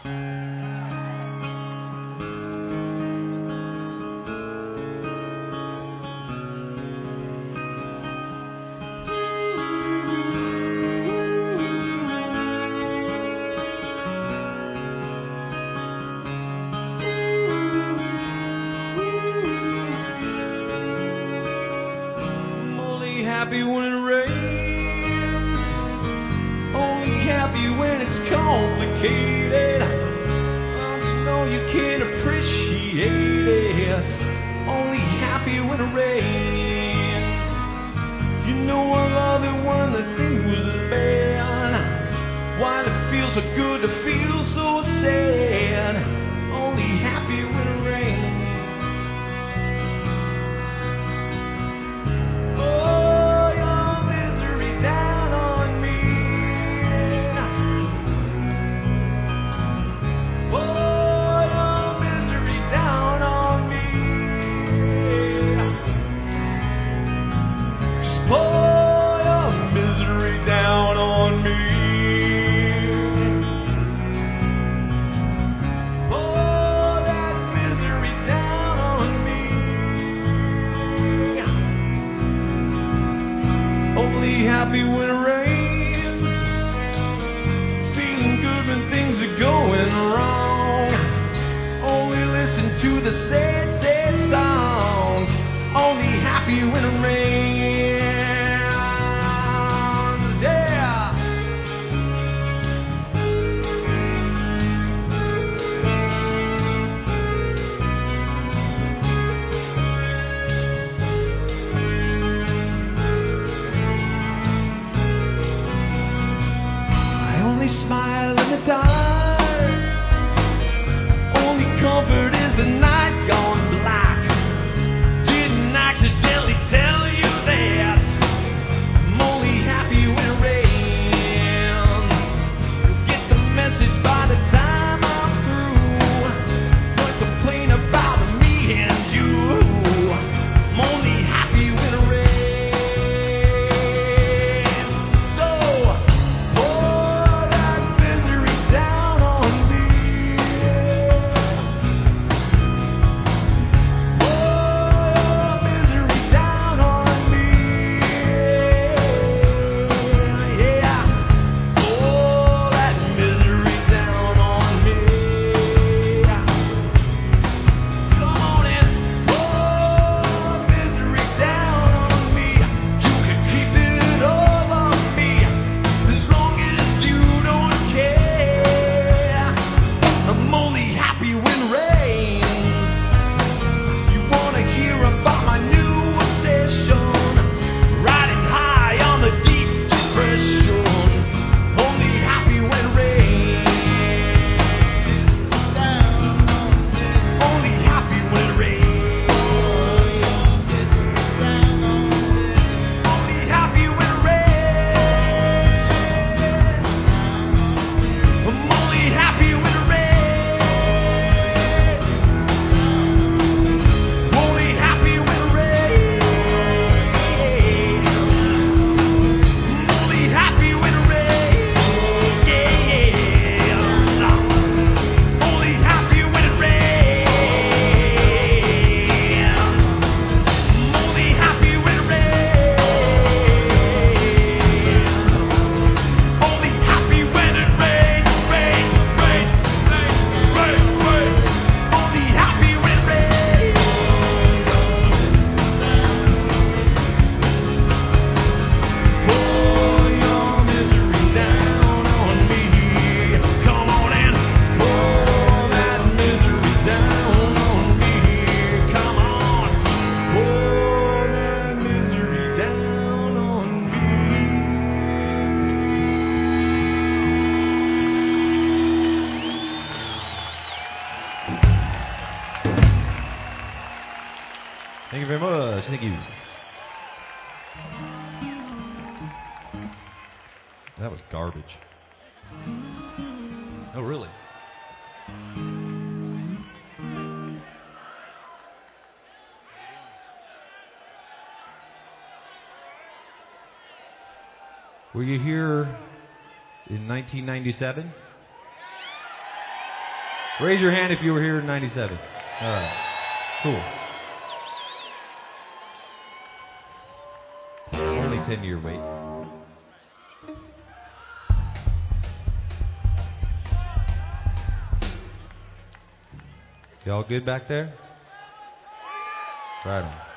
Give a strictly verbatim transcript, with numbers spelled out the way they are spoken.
Happy when it rains, only happy when it's complicated. Oh, no, you can't appreciate it. Only happy when it rains. You know I love it when the news is bad. Why it feels so good to feel so sad. Only happy when it rains. Happy when it rains, feeling good when things are going wrong. Only listen to the sad, sad songs. Only happy when it rains. Yeah. Smile in the dark. Only comfort is the night gone black. Didn't accidentally tell you that I'm only happy when it rains. Get the message by the time I'm through. Don't complain about me and you. I'm only happy when it rains. Thank you very much. Thank you. That was garbage. Oh, really? Were you here in nineteen ninety-seven? Raise your hand if you were here in ninety-seven. All right. Cool. Only ten-year wait. Y'all good back there? Right on.